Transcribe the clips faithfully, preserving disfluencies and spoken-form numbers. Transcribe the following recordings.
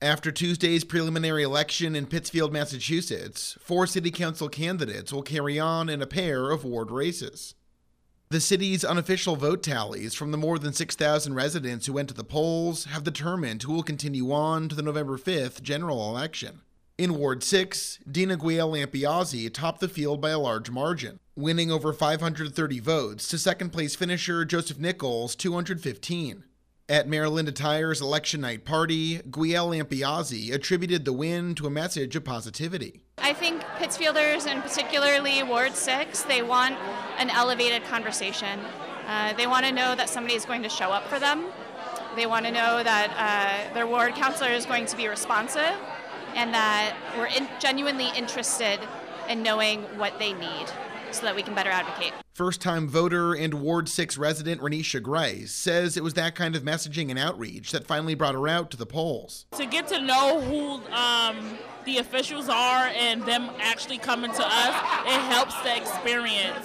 After Tuesday's preliminary election in Pittsfield, Massachusetts, four city council candidates will carry on in a pair of ward races. The city's unofficial vote tallies from the more than six thousand residents who went to the polls have determined who will continue on to the November fifth general election. In Ward six, Dina Guiel-Lampiazzi topped the field by a large margin, winning over five hundred thirty votes to second-place finisher Joseph Nichols' two hundred fifteen. At Mayor Linda Tyer's election night party, Guiel-Lampiazzi attributed the win to a message of positivity. I think Pittsfielders, and particularly Ward six, they want an elevated conversation. Uh, they want to know that somebody is going to show up for them. They want to know that uh, their ward councilor is going to be responsive and that we're in, genuinely interested in knowing what they need so that we can better advocate. First-time voter and Ward six resident Renisha Grice says it was that kind of messaging and outreach that finally brought her out to the polls. To get to know who um, the officials are and them actually coming to us, it helps the experience.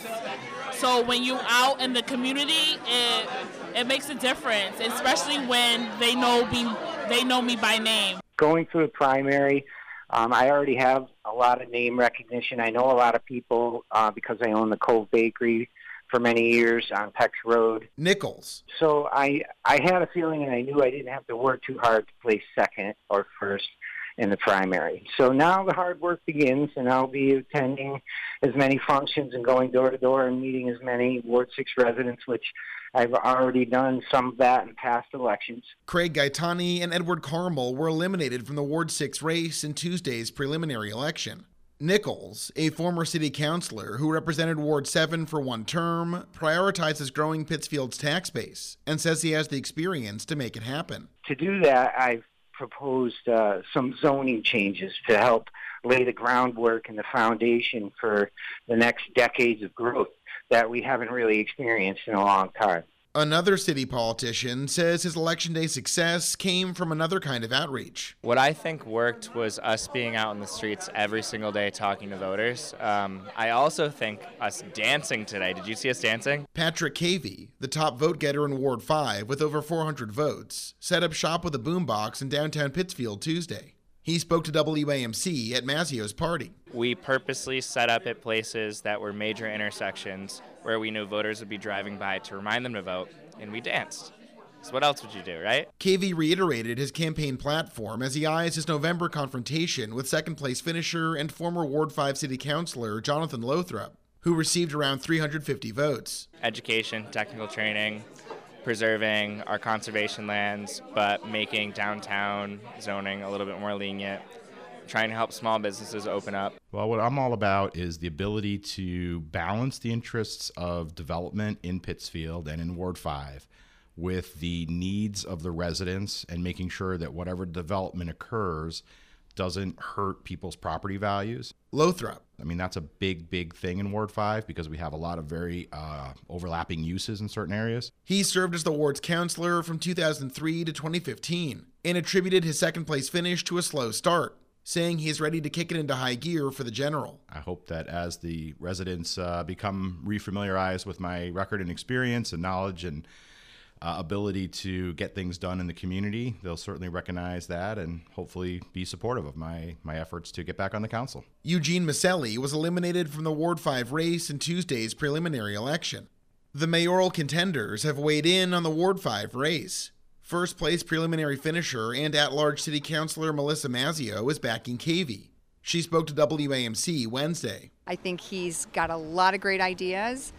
So when you're out in the community, it it makes a difference, especially when they know me, they know me by name. Going through a primary, Um, I already have a lot of name recognition. I know a lot of people uh, because I own the Cove Bakery for many years on Pex Road. Nichols. So I I had a feeling, and I knew I didn't have to work too hard to place second or first in the primary. So now the hard work begins, and I'll be attending as many functions and going door to door and meeting as many Ward six residents, which I've already done some of that in past elections. Craig Gaetani and Edward Carmel were eliminated from the Ward six race in Tuesday's preliminary election. Nichols, a former city councilor who represented Ward seven for one term, prioritizes growing Pittsfield's tax base and says he has the experience to make it happen. To do that, I've proposed uh, some zoning changes to help lay the groundwork and the foundation for the next decades of growth that we haven't really experienced in a long time. Another city politician says his election day success came from another kind of outreach. What I think worked was us being out in the streets every single day talking to voters. Um, I also think us dancing today. Did you see us dancing? Patrick Cavey, the top vote getter in Ward five with over four hundred votes, set up shop with a boombox in downtown Pittsfield Tuesday. He spoke to W A M C at Mazzio's party. We purposely set up at places that were major intersections where we knew voters would be driving by to remind them to vote, and we danced. So what else would you do, right? Cavey reiterated his campaign platform as he eyes his November confrontation with second-place finisher and former Ward five city councilor Jonathan Lothrop, who received around three hundred fifty votes. Education, technical training, preserving our conservation lands, but making downtown zoning a little bit more lenient, trying to help small businesses open up. Well, what I'm all about is the ability to balance the interests of development in Pittsfield and in Ward five with the needs of the residents and making sure that whatever development occurs doesn't hurt people's property values. Lothrop. I mean, that's a big, big thing in Ward five because we have a lot of very uh, overlapping uses in certain areas. He served as the ward's councilor from two thousand three to twenty fifteen and attributed his second-place finish to a slow start, saying he is ready to kick it into high gear for the general. I hope that as the residents uh, become refamiliarized with my record and experience and knowledge and Uh, ability to get things done in the community, they'll certainly recognize that and hopefully be supportive of my, my efforts to get back on the council. Eugene Maselli was eliminated from the Ward five race in Tuesday's preliminary election. The mayoral contenders have weighed in on the Ward five race. First-place preliminary finisher and at-large city councilor Melissa Mazzio is backing Cavey. She spoke to W A M C Wednesday. I think he's got a lot of great ideas,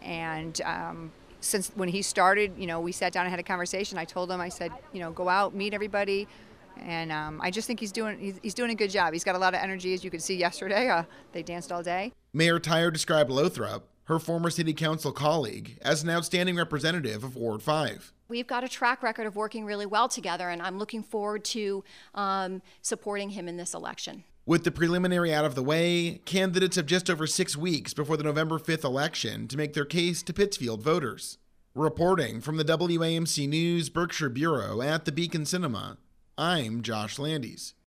and um, since when he started, you know, we sat down and had a conversation. I told him, I said, you know, go out, meet everybody, and um, I just think he's doing he's, he's doing a good job. He's got a lot of energy, as you could see yesterday. Uh, they danced all day. Mayor Tyer described Lothrop, her former city council colleague, as an outstanding representative of Ward five. We've got a track record of working really well together, and I'm looking forward to um, supporting him in this election. With the preliminary out of the way, candidates have just over six weeks before the November fifth election to make their case to Pittsfield voters. Reporting from the W A M C News Berkshire Bureau at the Beacon Cinema, I'm Josh Landis.